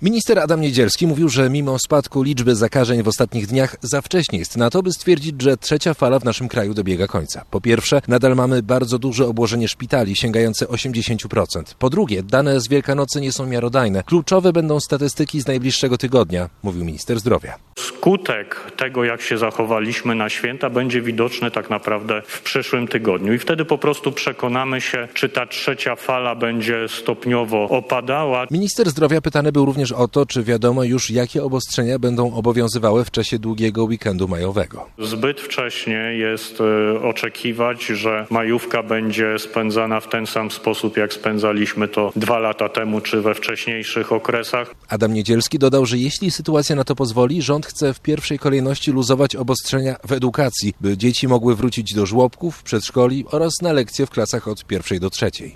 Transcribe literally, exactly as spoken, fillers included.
Minister Adam Niedzielski mówił, że mimo spadku liczby zakażeń w ostatnich dniach za wcześnie jest na to, by stwierdzić, że trzecia fala w naszym kraju dobiega końca. Po pierwsze, nadal mamy bardzo duże obłożenie szpitali, sięgające osiemdziesiąt procent. Po drugie, dane z Wielkanocy nie są miarodajne. Kluczowe będą statystyki z najbliższego tygodnia, mówił minister zdrowia. Skutek tego, jak się zachowaliśmy na święta, będzie widoczny tak naprawdę w przyszłym tygodniu i wtedy po prostu przekonamy się, czy ta trzecia fala będzie stopniowo opadała. Minister zdrowia pytany był również o to, czy wiadomo już, jakie obostrzenia będą obowiązywały w czasie długiego weekendu majowego. Zbyt wcześnie jest oczekiwać, że majówka będzie spędzana w ten sam sposób, jak spędzaliśmy to dwa lata temu, czy we wcześniejszych okresach. Adam Niedzielski dodał, że jeśli sytuacja na to pozwoli, rząd chce w pierwszej kolejności luzować obostrzenia w edukacji, by dzieci mogły wrócić do żłobków, przedszkoli oraz na lekcje w klasach od pierwszej do trzeciej.